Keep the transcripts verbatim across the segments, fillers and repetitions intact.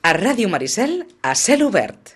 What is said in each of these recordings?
A Ràdio Maricel, a cel obert.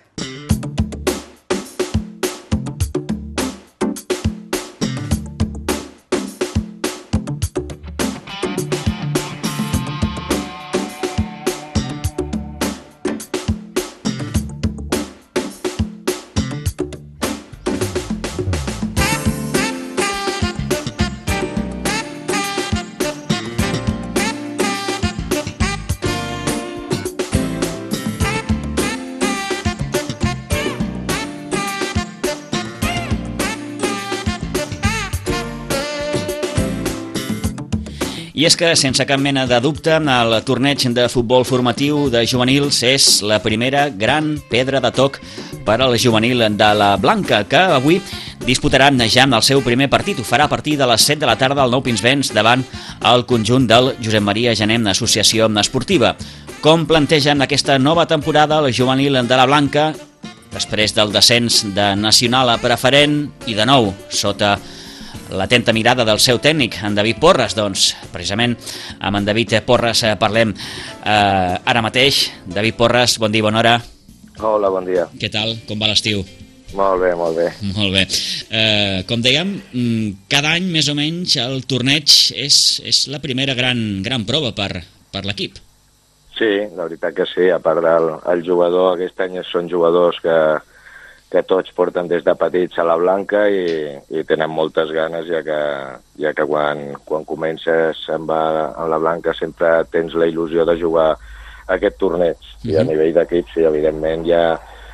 I és que, sense cap mena de dubte, el torneig de futbol formatiu de juvenils és la primera gran pedra de toc per al juvenil de la Blanca, que avui disputaran ja el seu primer partit. Ho farà a partir de les set de la tarda al Nou Pinsbens davant el conjunt del Josep Maria Gené Associació Esportiva. Com plantegen aquesta nova temporada el juvenil de la Blanca, després del descens de nacional a preferent i de nou sota l'atenta mirada del seu tècnic, en David Porres? Doncs precisament amb en David Porres parlem eh, ara mateix. David Porres, bon dia, bona hora. Hola, bon dia. Què tal? Com va l'estiu? Molt bé, molt bé. Molt bé. Eh, com dèiem, cada any més o menys el torneig és, és la primera gran, gran prova per, per l'equip. Sí, la veritat que sí. A part del el jugador, aquest any són jugadors que que tots porten des de petits a la Blanca i, i tenen moltes ganes, ja que, ja que quan, quan comences amb, amb la Blanca sempre tens la il·lusió de jugar aquest torneig. Mm-hmm. I a nivell d'equip, sí, evidentment, ja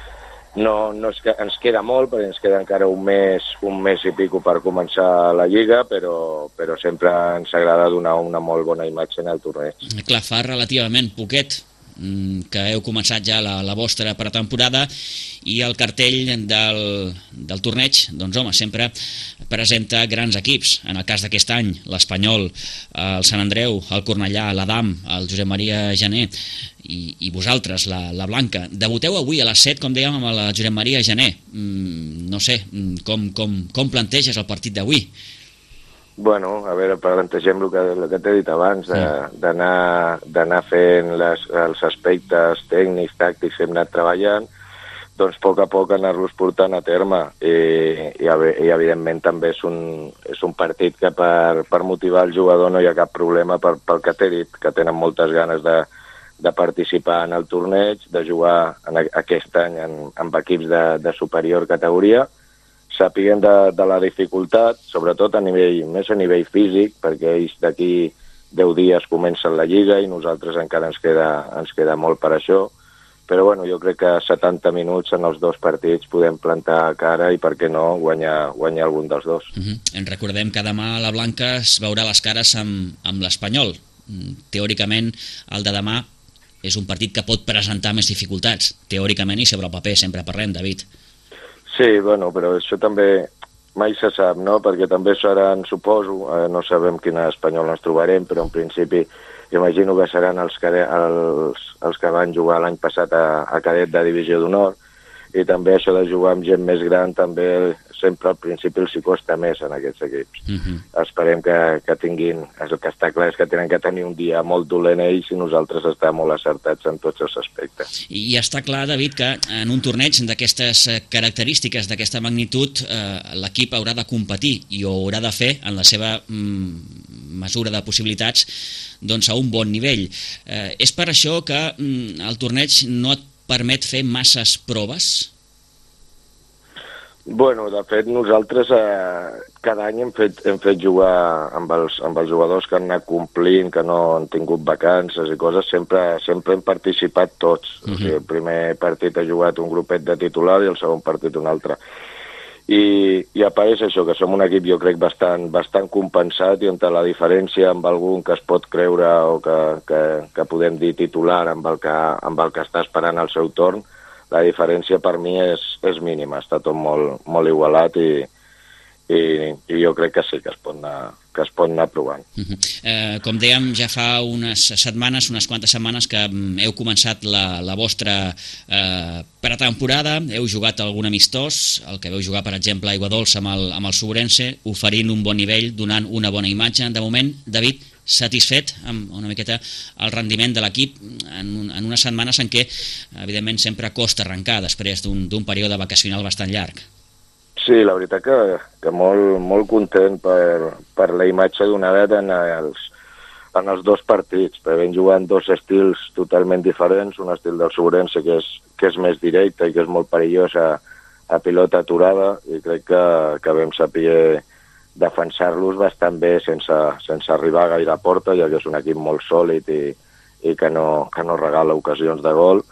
no, no és que ens queda molt, perquè ens queda encara un mes, un mes i pico per començar la Lliga, però, però sempre ens agrada donar una molt bona imatge en el torneig. Clar, fa relativament poquet que heu començat ja la, la vostra pretemporada i el cartell del, del torneig, doncs home, sempre presenta grans equips. En el cas d'aquest any, l'Espanyol, el Sant Andreu, el Cornellà, l'Adam, el Josep Maria Gené i, i vosaltres, la, la Blanca. Debuteu avui a les set, com dèiem, amb el Josep Maria Gené. Mm, no sé, com, com, com planteges el partit d'avui? Bueno, a veure, plantegem el que, el que t'he dit abans, d'anar d'anar fent les, els aspectes tècnics, tàctics que hem anat treballant, doncs a poc a poc anar-los portant a terme. I, i, i evidentment també és un, és un partit que per, per motivar el jugador no hi ha cap problema per, pel que t'he dit, que tenen moltes ganes de, de participar en el torneig, de jugar en, aquest any en, amb equips de, de superior categoria, sàpiguen de, de la dificultat, sobretot a nivell, més a nivell físic, perquè ells d'aquí deu dies comencen la Lliga i nosaltres encara ens queda, ens queda molt per això. Però bueno, jo crec que setanta minuts en els dos partits podem plantar cara i, per què no, guanyar, guanyar algun dels dos. Uh-huh. En recordem que demà la Blanca es veurà les cares amb, amb l'Espanyol. Teòricament, el de demà és un partit que pot presentar més dificultats. Teòricament i sobre el paper, sempre parlem, David. Sí, bueno, però això també mai se sap, no? Perquè també seran, suposo, eh, no sabem quina Espanyol ens trobarem, però en principi imagino que seran els que, els, els que van jugar l'any passat a, a cadet de divisió d'honor, i també això de jugar amb gent més gran també sempre al principi els hi costa més en aquests equips. Uh-huh. Esperem que, que tinguin, el que està clar és que tenen que tenir un dia molt dolent ells i nosaltres estar molt acertats en tots els aspectes. I, i està clar, David, que en un torneig d'aquestes característiques, d'aquesta magnitud, eh, l'equip haurà de competir i ho haurà de fer en la seva mm, mesura de possibilitats doncs a un bon nivell. Eh, és per això que mm, el torneig no et permet fer masses proves? Bueno, de fet, nosaltres eh, cada any hem fet, hem fet jugar amb els, amb els jugadors que han anat complint, que no han tingut vacances i coses, sempre, sempre hem participat tots. Uh-huh. O sigui, el primer partit ha jugat un grupet de titular i el segon partit un altre. I, i apareix això, que som un equip, jo crec, bastant, bastant compensat, i on la diferència amb algun que es pot creure o que, que, que podem dir titular amb el que, amb el que està esperant el seu torn, la diferència per mi és, és mínima. Està tot molt, molt igualat i, i, i jo crec que sí, que es pot anar, que es pot anar provant. Uh-huh. eh, com dèiem, ja fa unes setmanes, unes quantes setmanes que heu començat la, la vostra eh, pretemporada, heu jugat algun amistós, el que veu jugar, per exemple, a Aigua Dolça amb el, amb el Sobrense, oferint un bon nivell, donant una bona imatge. De moment, David, satisfet amb una miqueta el rendiment de l'equip en, un, en unes setmanes en què, evidentment, sempre costa arrencar després d'un període vacacional bastant llarg. Sí, la veritat que, que molt, molt content per, per la imatge donada en els, en els dos partits, perquè vam jugar en dos estils totalment diferents, un estil del Sobrense que és, que és més directe i que és molt perillós a, a pilota aturada, i crec que, que vam saber defensar-los bastant bé sense, sense arribar gaire a porta, ja que és un equip molt sòlid i, i que, no, que no regala ocasions de gol.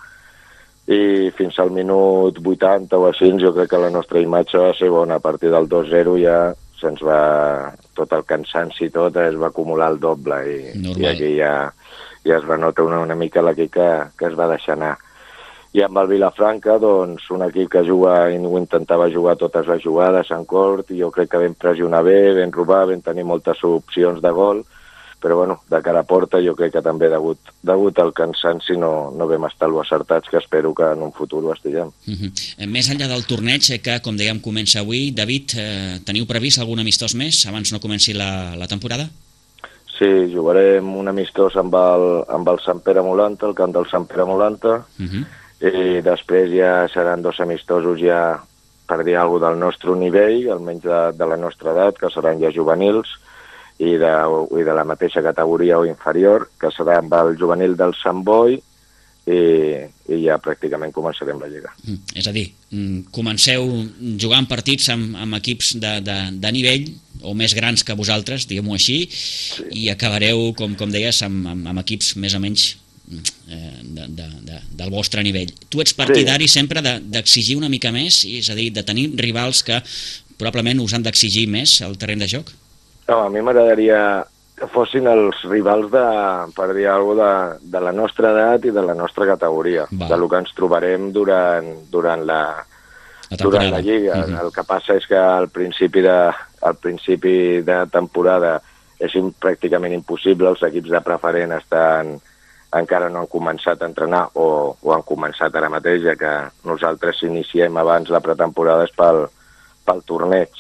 I fins al minut vuitanta o així jo crec que la nostra imatge va ser bona. A partir del dos zero ja se'ns va, tot el cansanci i tot es va acumular el doble i, i aquí ja, ja es va notar una, una mica l'equip que, que es va deixar anar. I amb el Vilafranca, doncs, un equip que juga i intentava jugar totes les jugades en cort, i jo crec que vam pressionar bé, vam robar, vam tenir moltes opcions de gol, però bueno, de cara a porta jo crec que també degut, degut al cansanci no, no vam estar lo acertats, que espero que en un futur ho estiguem. Uh -huh. Més enllà del torneig, que com dèiem comença avui, David, eh, teniu previst algun amistós més abans no comenci la, la temporada? Sí, jugarem un amistós amb el, amb el Sant Pere Molanta, el camp del Sant Pere Molanta, uh -huh. i després ja seran dos amistosos ja per dir alguna cosa del nostre nivell, almenys de, de la nostra edat, que seran ja juvenils, i de, i de la mateixa categoria o inferior, que serà amb el juvenil del Sant Boi, i, i ja pràcticament començarem la Lliga. Mm, és a dir, comenceu jugant partits amb, amb equips de, de, de nivell, o més grans que vosaltres, diguem-ho així, sí. I acabareu, com, com deies, amb, amb, amb equips més o menys eh, de, de, de, del vostre nivell. Tu ets partidari sí. sempre d'exigir de, una mica més, és a dir, de tenir rivals que probablement us han d'exigir més al terreny de joc? No, a mi m'agradaria que fossin els rivals de, per dir alguna cosa, de, de la nostra edat i de la nostra categoria, Va. del que ens trobarem durant, durant, la, la durant la Lliga. Uh -huh. El que passa és que al principi de, al principi de temporada és pràcticament impossible, els equips de preferent estan, encara no han començat a entrenar o, o han començat ara mateix, ja que nosaltres iniciem abans la pretemporada és pel, pel torneig.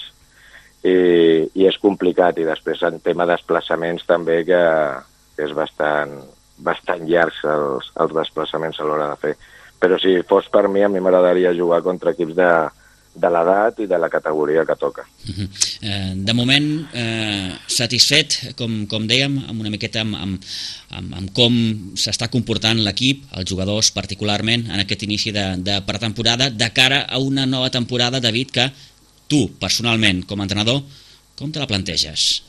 I, i és complicat, i després en tema de desplaçaments també que, que és bastant, bastant llargs els, els desplaçaments a l'hora de fer. Però si fos per mi, a mi m'agradaria jugar contra equips de, de l'edat i de la categoria que toca. Uh-huh. eh, de moment, eh, satisfet, com, com dèiem, amb una miqueta amb, amb, amb, amb com s'està comportant l'equip, els jugadors particularment, en aquest inici de, de pretemporada, de cara a una nova temporada, David, que tu, personalment, com a entrenador, com te la planteges?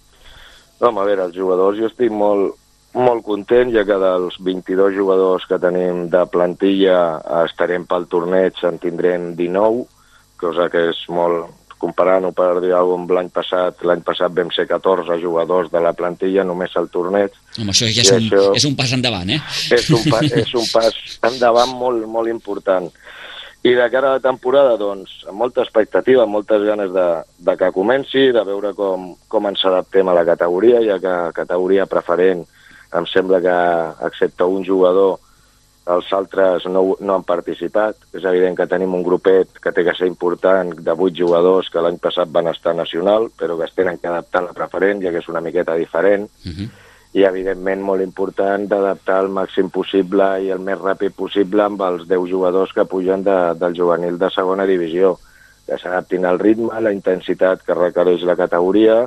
Home, a veure, els jugadors, jo estic molt, molt content, ja que dels vint-i-dos jugadors que tenim de plantilla estarem pel torneig, en tindrem dinou, cosa que és molt, comparant-ho per dir alguna cosa, l'any passat, l'any passat vam ser catorze jugadors de la plantilla, només al torneig. Home, això ja és un, això és un pas endavant, eh? És un, pa, és un pas endavant molt, molt important. I de cara a la temporada, doncs, amb molta expectativa, amb moltes ganes de, de que comenci, de veure com, com ens adaptem a la categoria, ja que categoria preferent em sembla que, excepte un jugador, els altres no, no han participat. És evident que tenim un grupet que té que ser important, de vuit jugadors que l'any passat van estar nacional, però que es tenen que adaptar a la preferent, ja que és una miqueta diferent. Uh-huh. I, evidentment, molt important d'adaptar el màxim possible i el més ràpid possible amb els deu jugadors que pugen de, del juvenil de segona divisió, que s'adaptin al ritme, la intensitat que requereix la categoria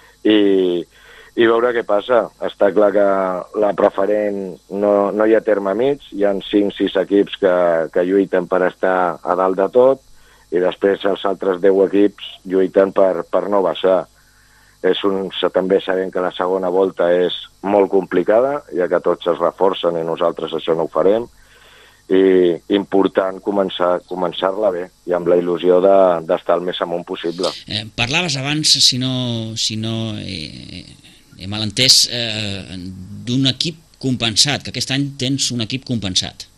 i, i veure què passa. Està clar que la preferent no, no hi ha terme mig, hi ha cinc sis equips que, que lluiten per estar a dalt de tot i després els altres deu equips lluiten per, per no baixar. És un, també sabem que la segona volta és molt complicada, ja que tots es reforcen i nosaltres això no ho farem, i important començar, començar-la bé i amb la il·lusió d'estar de, el més amunt possible. Eh, parlaves abans, si no, si no eh, he mal entès, eh, d'un equip compensat, que aquest any tens un equip compensat.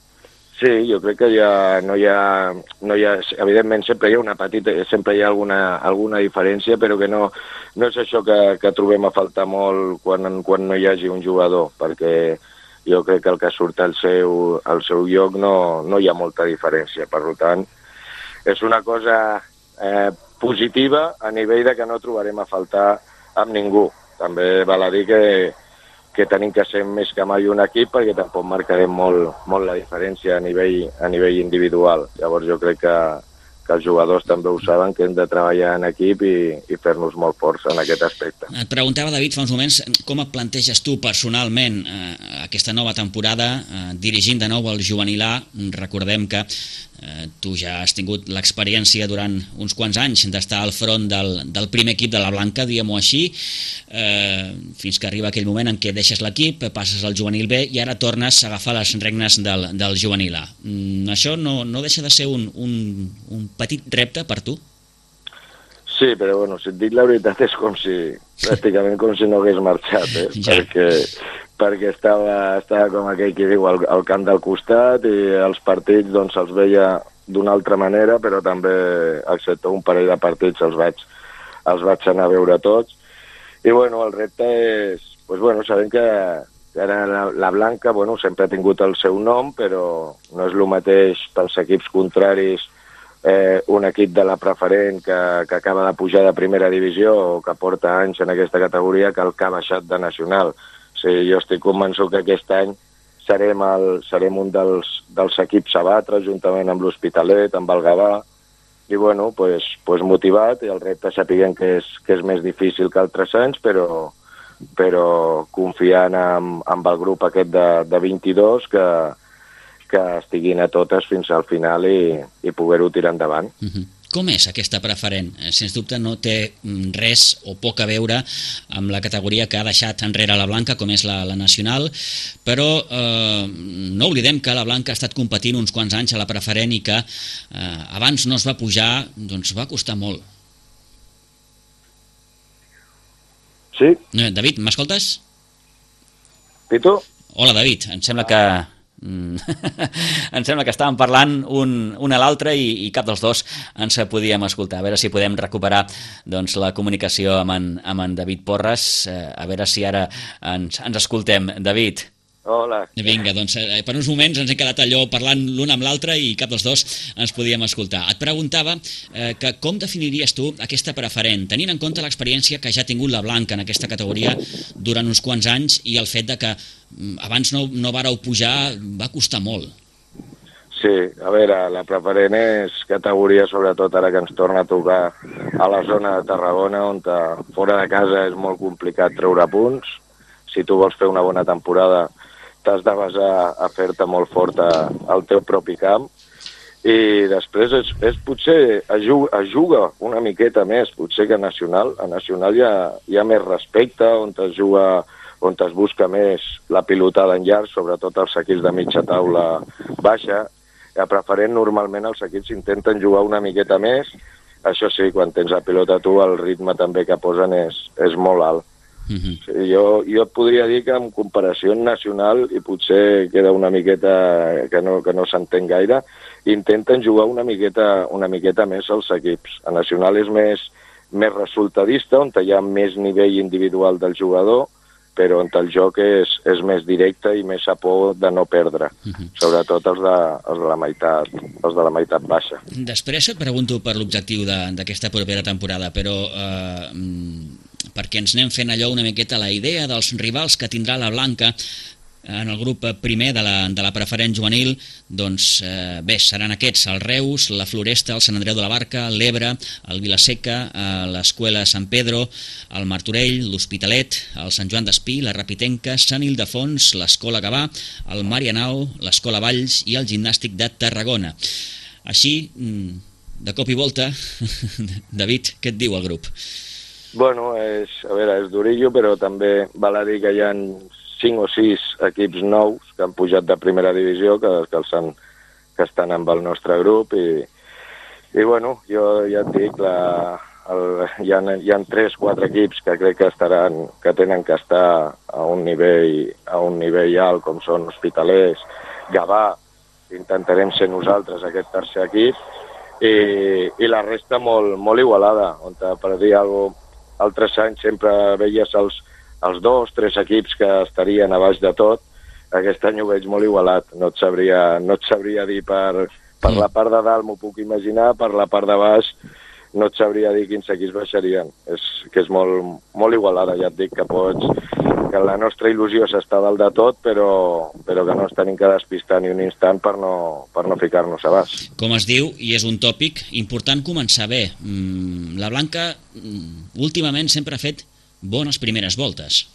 Sí, jo crec que ja no hi ha, no hi ha, evidentment sempre hi ha una petita, sempre hi ha alguna, alguna diferència, però que no, no és això que, que trobem a faltar molt quan, quan no hi hagi un jugador, perquè jo crec que el que surt al seu, al seu lloc no, no hi ha molta diferència. Per tant, és una cosa eh, positiva a nivell de que no trobarem a faltar amb ningú. també val a dir que, que tenim que ser més que mai un equip perquè tampoc marcarem molt, molt la diferència a nivell, a nivell individual. Llavors jo crec que, que els jugadors també ho saben, que hem de treballar en equip i, i fer-nos molt forts en aquest aspecte. Et preguntava, David, fa uns moments, com et planteges tu personalment eh, aquesta nova temporada, eh, dirigint de nou el juvenil A. Recordem que eh, tu ja has tingut l'experiència durant uns quants anys d'estar al front del, del primer equip de la Blanca, diguem-ho així, eh, fins que arriba aquell moment en què deixes l'equip, passes al juvenil B i ara tornes a agafar les regnes del, del juvenil A. Mm, això no, no deixa de ser un, un, un petit repte per tu? Sí, però bueno, si et dic la veritat és com si, pràcticament com si no hagués marxat, eh? Ja. Perquè, perquè estava, estava com aquell que diu al, al camp del costat i els partits doncs els veia d'una altra manera, però també, excepte un parell de partits, els vaig, els vaig anar a veure tots. I bueno, el repte és, pues bueno, sabem que ara la, la Blanca, bueno, sempre ha tingut el seu nom, però no és el mateix pels equips contraris Eh, un equip de la preferent que, que acaba de pujar de primera divisió o que porta anys en aquesta categoria que el que ha baixat de nacional. O sigui, jo estic convençut que aquest any serem, el, serem un dels, dels equips a batre juntament amb l'Hospitalet, amb el Gavà, i bueno, pues, pues motivat, i el repte sapiguem que és, que és més difícil que altres anys, però, però confiant en, en el grup aquest de, de vint-i-dos que que estiguin a totes fins al final i, i poder-ho tirar endavant. Uh-huh. Com és aquesta preferent? Sens dubte no té res o poc a veure amb la categoria que ha deixat enrere la Blanca, com és la, la nacional, però eh, no oblidem que la Blanca ha estat competint uns quants anys a la preferent i que eh, abans no es va pujar, doncs va costar molt. Sí. Eh, David, m'escoltes? Pitu? Hola, David, em sembla que... em sembla que estàvem parlant un, un a l'altre i, i cap dels dos ens podíem escoltar. A veure si podem recuperar doncs, la comunicació amb en, amb en David Porres, eh, a veure si ara ens, ens escoltem. David. Hola. Vinga, doncs eh, per uns moments ens hem quedat allò parlant l'un amb l'altre i cap dels dos ens podíem escoltar. Et preguntava eh, que com definiries tu aquesta preferent, tenint en compte l'experiència que ja ha tingut la Blanca en aquesta categoria durant uns quants anys i el fet de que abans no, no vàreu pujar va costar molt. Sí, a veure, la preferent és categoria, sobretot ara que ens torna a tocar a la zona de Tarragona, on te, fora de casa és molt complicat treure punts. Si tu vols fer una bona temporada t'has de basar a fer-te molt fort a, al teu propi camp, i després és, és potser es juga, es juga una miqueta més, potser que a Nacional. A Nacional hi ha, hi ha més respecte, on es juga, on es busca més la pilotada en llarg, sobretot els equips de mitja taula baixa. A preferent, normalment els equips intenten jugar una miqueta més. Això sí, quan tens la pilota tu, el ritme també que posen és, és molt alt. Uh-huh. Sí, jo, jo et podria dir que en comparació nacional, i potser queda una miqueta que no, que no s'entén gaire, intenten jugar una miqueta, una miqueta més els equips. A nacional és més, més resultadista, on hi ha més nivell individual del jugador, però on el joc és, és més directe i més a por de no perdre, uh-huh. sobretot els de, els, de la meitat, els de la meitat baixa. Després et pregunto per l'objectiu d'aquesta propera temporada, però eh, perquè ens anem fent allò una miqueta la idea dels rivals que tindrà la Blanca en el grup primer de la, de la preferent juvenil, doncs eh, bé, seran aquests, el Reus, la Floresta, el Sant Andreu de la Barca, l'Ebre, el Vilaseca, eh, l'Escuela Sant Pedro, el Martorell, l'Hospitalet, el Sant Joan d'Espí, la Rapitenca, Sant Ildefons, l'Escola Gavà, el Marianao, l'Escola Valls i el Gimnàstic de Tarragona. Així, de cop i volta, David, què et diu el grup? Bueno, és, a veure, és durillo, però també val a dir que hi ha cinc o sis equips nous que han pujat de primera divisió, que, que, els han, que estan amb el nostre grup, i, i bueno, jo ja et dic, la, el, hi ha, hi ha tres o quatre equips que crec que estaran, que tenen que estar a un nivell, a un nivell alt, com són Hospitalers, Gavà, intentarem ser nosaltres aquest tercer equip, i, i la resta molt, molt igualada, on per dir alguna cosa, altres anys sempre veies els, els dos, tres equips que estarien a baix de tot. Aquest any ho veig molt igualat, no et sabria, no et sabria dir per, per la part de dalt m'ho puc imaginar, per la part de baix no et sabria dir quins equips baixarien. És que és molt, molt igualada, ja et dic que pots... que la nostra il·lusió s'està dalt de tot, però, però que no ens tenim que despistar ni un instant per no, per no ficar-nos a baix. Com es diu, i és un tòpic, important començar bé. La Blanca últimament sempre ha fet bones primeres voltes.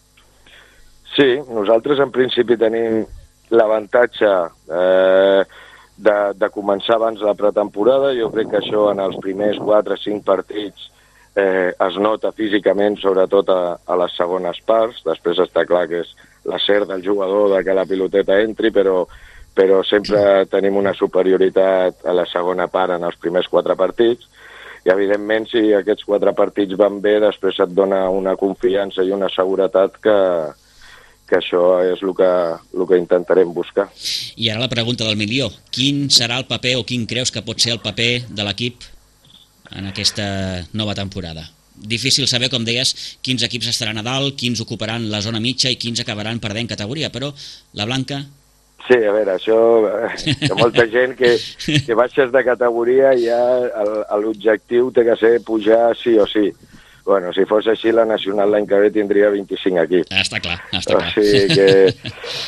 Sí, nosaltres en principi tenim l'avantatge eh, de, de començar abans la pretemporada. Jo crec que això en els primers quatre o cinc partits eh, es nota físicament, sobretot a, a les segones parts. Després està clar que és l'acert del jugador de que la piloteta entri, però, però sempre tenim una superioritat a la segona part en els primers quatre partits. I, evidentment, si aquests quatre partits van bé, després et dona una confiança i una seguretat que, que això és el que, el que intentarem buscar. I ara la pregunta del milió. Quin serà el paper, o quin creus que pot ser el paper de l'equip en aquesta nova temporada? Difícil saber, com deies, quins equips estaran a dalt, quins ocuparan la zona mitja i quins acabaran perdent categoria, però la Blanca... Sí, a veure, això, hi ha molta gent que, que baixes de categoria i ja l'objectiu té que ser pujar sí o sí. Bueno, si fos així, la Nacional l'any que ve tindria vint-i-cinc equips. Ah, està clar, està clar. O sigui que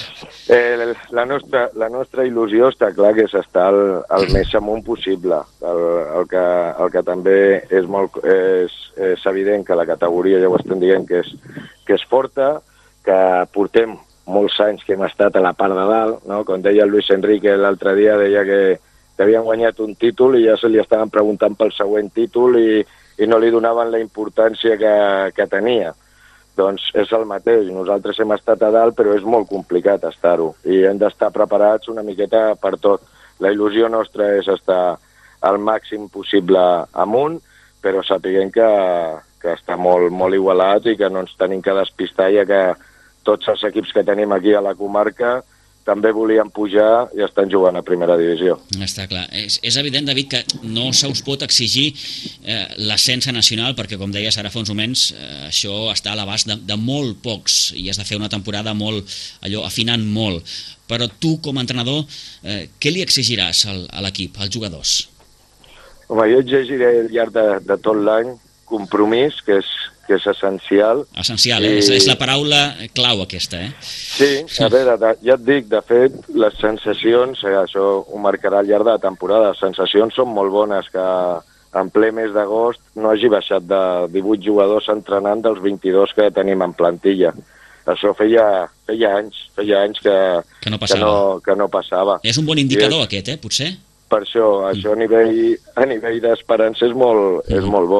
eh, la, nostra, la nostra il·lusió està clar que és estar el, el més amunt possible. El, el, que, el que també és, molt, és, és evident que la categoria, ja ho estem dient, que és, que és forta, que portem molts anys que hem estat a la part de dalt, no? Com deia el Luis Enrique l'altre dia, deia que, que havien guanyat un títol i ja se li estaven preguntant pel següent títol i, i no li donaven la importància que, que tenia. Doncs és el mateix, nosaltres hem estat a dalt, però és molt complicat estar-ho i hem d'estar preparats una miqueta per tot. La il·lusió nostra és estar al màxim possible amunt, però sapiguem que, que està molt, molt igualat i que no ens tenim que despistar, ja que tots els equips que tenim aquí a la comarca també volien pujar i estan jugant a primera divisió. Està clar. És, és evident, David, que no se us pot exigir eh, l'ascens nacional, perquè, com deies ara fa uns moments, eh, això està a l'abast de, de molt pocs i has de fer una temporada molt, allò, afinant molt. Però tu, com a entrenador, eh, què li exigiràs al, a l'equip, als jugadors? Home, jo exigiré al llarg de, de tot l'any compromís, que és que és essencial. Essencial, eh? I... És, és la paraula clau aquesta, eh? Sí, a veure, de, ja et dic, de fet, les sensacions, eh, això ho marcarà al llarg de la temporada, les sensacions són molt bones, que en ple mes d'agost no hagi baixat de divuit jugadors entrenant dels vint-i-dos que tenim en plantilla. Això feia, feia anys, feia anys que, que, no passava. que, no, que no passava. És un bon indicador és, aquest, eh, potser? Per això, això a nivell, a nivell d'esperança és, molt, mm. és molt bo.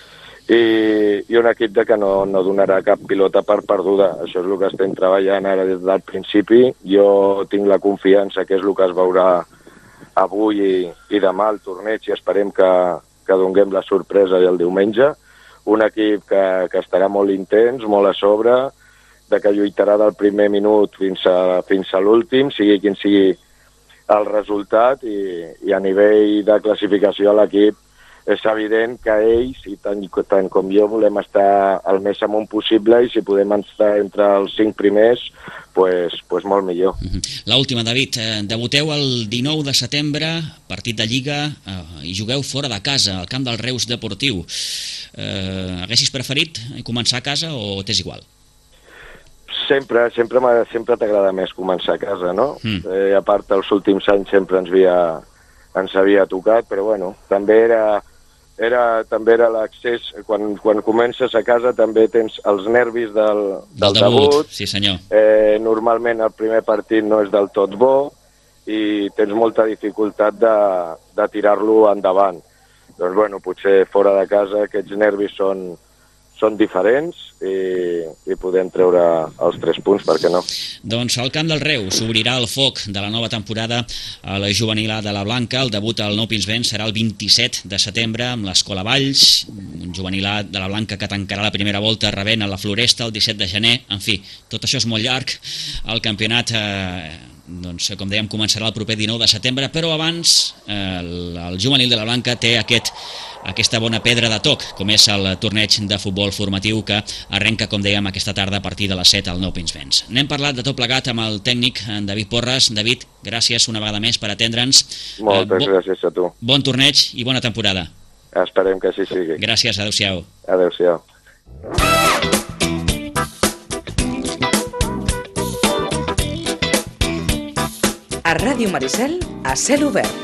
I, i un equip de que no, no donarà cap pilota per perduda. Això és el que estem treballant ara des del principi. Jo tinc la confiança que és el que es veurà avui i, i demà al torneig i esperem que, que donem la sorpresa el diumenge. Un equip que, que estarà molt intens, molt a sobre, de que lluitarà del primer minut fins a, fins a l'últim, sigui quin sigui el resultat, i, i a nivell de classificació a l'equip és evident que ells, i tant, tant com jo, volem estar el més amunt possible, i si podem estar entre els cinc primers, pues, pues molt millor. L'última, David, eh, debuteu el dinou de setembre, partit de Lliga, eh, i jugueu fora de casa, al camp del Reus Deportiu. Eh, haguessis preferit començar a casa o t'és igual? Sempre, sempre, sempre t'agrada més començar a casa, no? Mm. Eh, a part, els últims anys sempre ens havia, ens havia tocat, però bueno, també era... Era, també era l'accés, quan, quan comences a casa també tens els nervis del, del, del debut, debut. Sí, senyor. Eh, normalment el primer partit no és del tot bo i tens molta dificultat de, de tirar-lo endavant. Doncs bueno, potser fora de casa aquests nervis són, són diferents i, i podem treure els tres punts, per què no? Doncs al camp del Reus s'obrirà el foc de la nova temporada a la juvenil A de la Blanca. El debut al Nou Pinsbens serà el vint-i-set de setembre amb l'Escola Valls, un juvenil A de la Blanca que tancarà la primera volta rebent a la Floresta el disset de gener. En fi, tot això és molt llarg. El campionat, eh, doncs, com dèiem, començarà el proper dinou de setembre, però abans eh, el, el juvenil de la Blanca té aquest aquesta bona pedra de toc, com és el torneig de futbol formatiu que arrenca, com dèiem, aquesta tarda a partir de les set al Nou Pinsbens. N'hem parlat de tot plegat amb el tècnic en David Porres. David, gràcies una vegada més per atendre'ns. Moltes eh, bo, gràcies a tu. Bon torneig i bona temporada. Esperem que així sigui. Gràcies, adéu-siau. Adéu-siau. A Ràdio Maricel, a cel obert.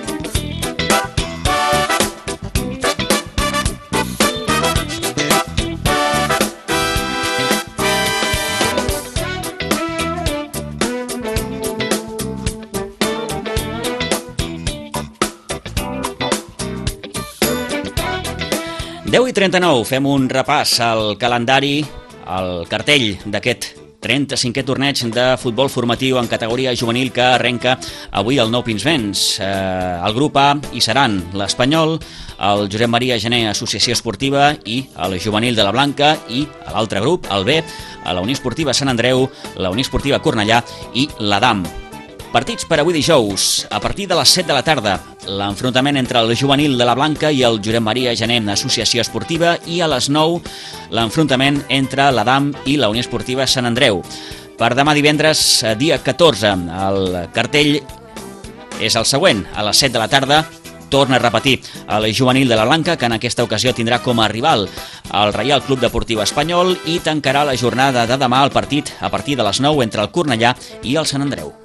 deu i trenta-nou, fem un repàs al calendari, al cartell d'aquest trenta-cinquè torneig de futbol formatiu en categoria juvenil que arrenca avui al Nou Pinsbens. Eh, al grup A hi seran l'Espanyol, el Josep Maria Gené Associació Esportiva i el Juvenil de la Blanca, i a l'altre grup, el B, a la Unió Esportiva Sant Andreu, la Unió Esportiva Cornellà i l'Adam. Partits per avui dijous. A partir de les set de la tarda, l'enfrontament entre el Juvenil de la Blanca i el Josep Maria Gené Associació Esportiva, i a les nou l'enfrontament entre l'Adam i la Unió Esportiva Sant Andreu. Per demà divendres, dia catorze, el cartell és el següent. A les set de la tarda torna a repetir el Juvenil de la Blanca, que en aquesta ocasió tindrà com a rival el Reial Club Deportiu Espanyol, i tancarà la jornada de demà el partit a partir de les nou entre el Cornellà i el Sant Andreu.